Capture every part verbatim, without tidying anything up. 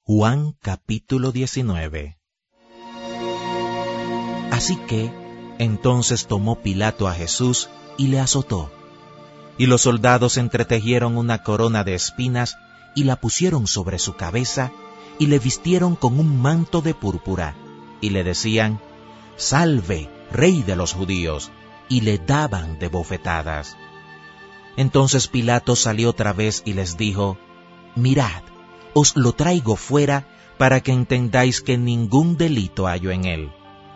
Juan capítulo diecinueve. Así que, entonces tomó Pilato a Jesús y le azotó. Y los soldados entretejieron una corona de espinas y la pusieron sobre su cabeza y le vistieron con un manto de púrpura y le decían: «Salve, Rey de los judíos», y le daban de bofetadas. Entonces Pilato salió otra vez y les dijo: «Mirad, os lo traigo fuera para que entendáis que ningún delito hallo en él».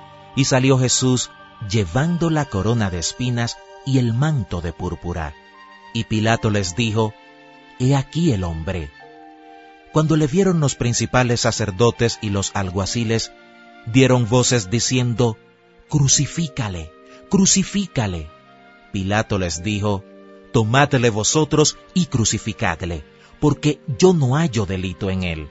Y salió Jesús llevando la corona de espinas y el manto de púrpura. Y Pilato les dijo: «He aquí el hombre». Cuando le vieron los principales sacerdotes y los alguaciles, dieron voces diciendo: «Crucifícale, crucifícale». Pilato les dijo: «Tomadle vosotros y crucificadle, porque yo no hallo delito en él».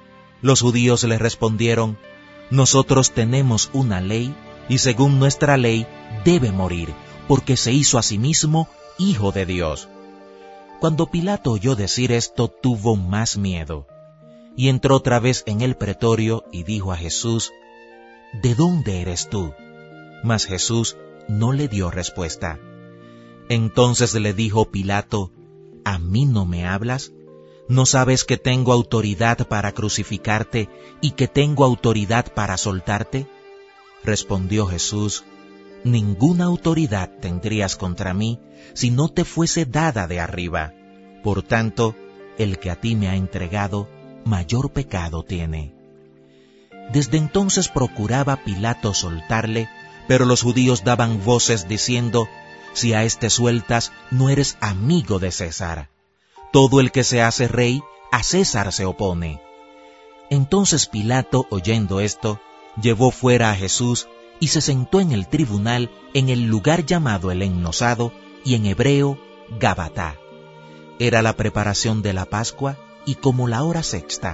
Los judíos le respondieron: «Nosotros tenemos una ley, y según nuestra ley debe morir, porque se hizo a sí mismo Hijo de Dios». Cuando Pilato oyó decir esto, tuvo más miedo, y entró otra vez en el pretorio y dijo a Jesús: «¿De dónde eres tú?». Mas Jesús no le dio respuesta. Entonces le dijo Pilato: «¿A mí no me hablas? ¿No sabes que tengo autoridad para crucificarte y que tengo autoridad para soltarte?». Respondió Jesús: «Ninguna autoridad tendrías contra mí si no te fuese dada de arriba. Por tanto, el que a ti me ha entregado, mayor pecado tiene». Desde entonces procuraba Pilato soltarle, pero los judíos daban voces diciendo: «Si a este sueltas, no eres amigo de César. Todo el que se hace rey, a César se opone». Entonces Pilato, oyendo esto, llevó fuera a Jesús y se sentó en el tribunal en el lugar llamado el Enlosado, y en hebreo, Gabatá. Era la preparación de la Pascua y como la hora sexta.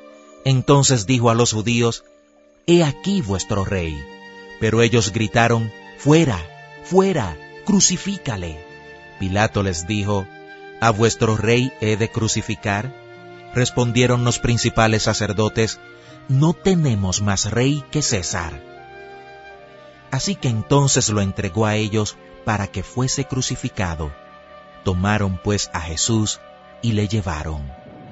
Entonces dijo a los judíos: «He aquí vuestro rey». Pero ellos gritaron: «¡Fuera, fuera, crucifícale!». Pilato les dijo: «¿A vuestro rey he de crucificar?». Respondieron los principales sacerdotes: «No tenemos más rey que César». Así que entonces lo entregó a ellos para que fuese crucificado. Tomaron pues a Jesús y le llevaron.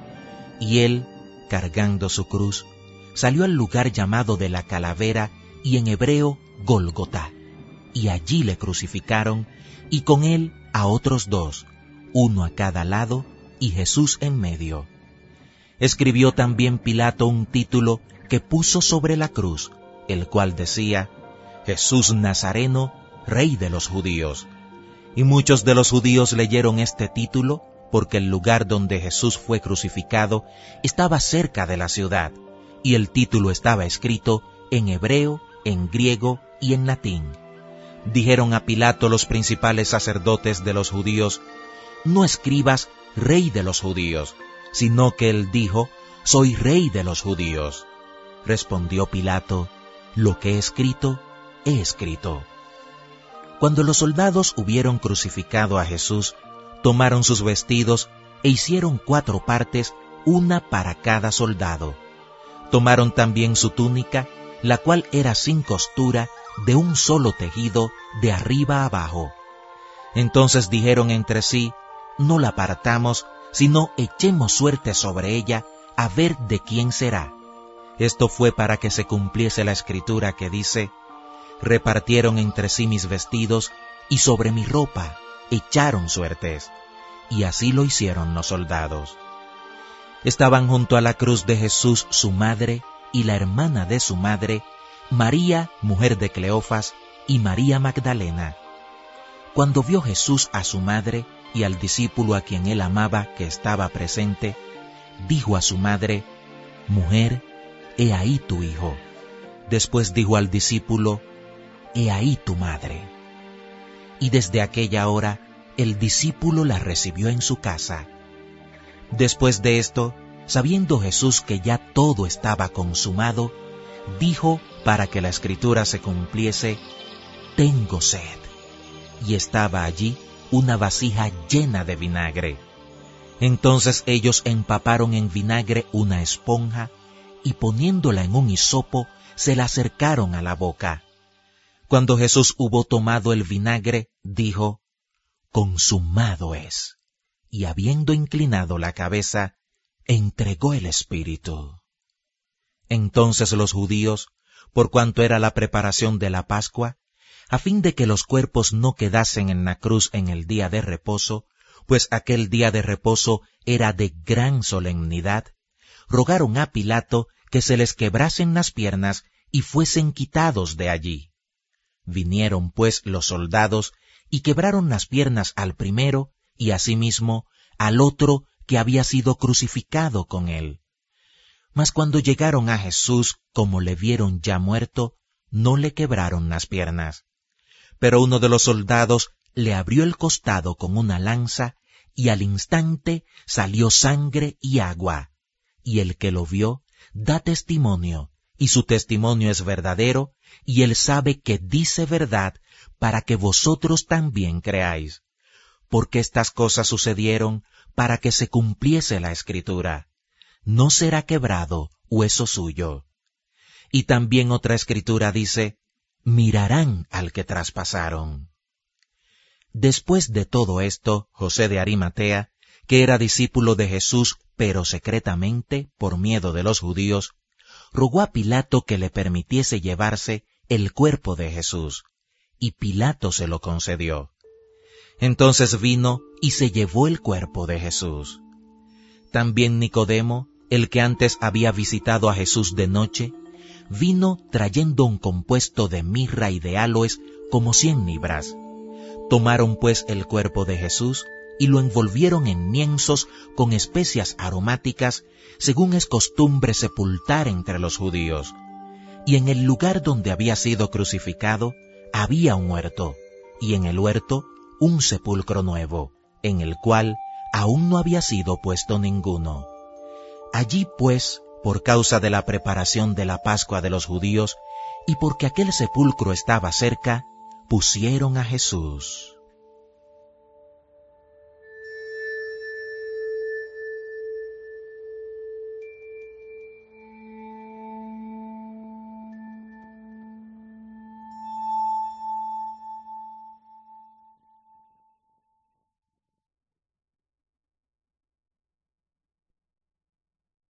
Y él, cargando su cruz, salió al lugar llamado de la Calavera, y en hebreo Gólgota, y allí le crucificaron, y con él a otros dos, uno a cada lado, y Jesús en medio. Escribió también Pilato un título que puso sobre la cruz, el cual decía: «Jesús Nazareno, Rey de los judíos». Y muchos de los judíos leyeron este título, porque el lugar donde Jesús fue crucificado estaba cerca de la ciudad, y el título estaba escrito en hebreo, en griego y en latín. Dijeron a Pilato los principales sacerdotes de los judíos: «No escribas Rey de los judíos, sino que él dijo: Soy Rey de los judíos». Respondió Pilato: «Lo que he escrito, he escrito». Cuando los soldados hubieron crucificado a Jesús, tomaron sus vestidos e hicieron cuatro partes, una para cada soldado. Tomaron también su túnica, la cual era sin costura, de un solo tejido, de arriba abajo. Entonces dijeron entre sí: «No la partamos, sino echemos suerte sobre ella, a ver de quién será». Esto fue para que se cumpliese la escritura que dice: «Repartieron entre sí mis vestidos, y sobre mi ropa echaron suertes». Y así lo hicieron los soldados. Estaban junto a la cruz de Jesús su madre y la hermana de su madre, María, mujer de Cleofas, y María Magdalena. Cuando vio Jesús a su madre y al discípulo a quien él amaba que estaba presente, dijo a su madre: «Mujer, he ahí tu hijo». Después dijo al discípulo: «He ahí tu madre». Y desde aquella hora el discípulo la recibió en su casa. Después de esto, sabiendo Jesús que ya todo estaba consumado, dijo, para que la escritura se cumpliese: «Tengo sed». Y estaba allí una vasija llena de vinagre. Entonces ellos empaparon en vinagre una esponja y poniéndola en un hisopo, se la acercaron a la boca. Cuando Jesús hubo tomado el vinagre, dijo, «Consumado es», y habiendo inclinado la cabeza, entregó el espíritu. Entonces los judíos, por cuanto era la preparación de la Pascua, a fin de que los cuerpos no quedasen en la cruz en el día de reposo, pues aquel día de reposo era de gran solemnidad, rogaron a Pilato que se les quebrasen las piernas y fuesen quitados de allí. Vinieron pues los soldados y quebraron las piernas al primero y asimismo al otro que había sido crucificado con él. Mas cuando llegaron a Jesús, como le vieron ya muerto, no le quebraron las piernas. Pero uno de los soldados le abrió el costado con una lanza, y al instante salió sangre y agua. Y el que lo vio da testimonio, y su testimonio es verdadero, y él sabe que dice verdad, para que vosotros también creáis. Porque estas cosas sucedieron para que se cumpliese la Escritura. No será quebrado hueso suyo. Y también otra Escritura dice, mirarán al que traspasaron. Después de todo esto, José de Arimatea, que era discípulo de Jesús, pero secretamente, por miedo de los judíos, rogó a Pilato que le permitiese llevarse el cuerpo de Jesús, y Pilato se lo concedió. Entonces vino y se llevó el cuerpo de Jesús. También Nicodemo, el que antes había visitado a Jesús de noche, vino trayendo un compuesto de mirra y de áloes como cien libras. Tomaron pues el cuerpo de Jesús y lo envolvieron en lienzos con especias aromáticas, según es costumbre sepultar entre los judíos. Y en el lugar donde había sido crucificado había un huerto, y en el huerto un sepulcro nuevo, en el cual aún no había sido puesto ninguno. Allí pues, por causa de la preparación de la Pascua de los judíos, y porque aquel sepulcro estaba cerca, pusieron a Jesús.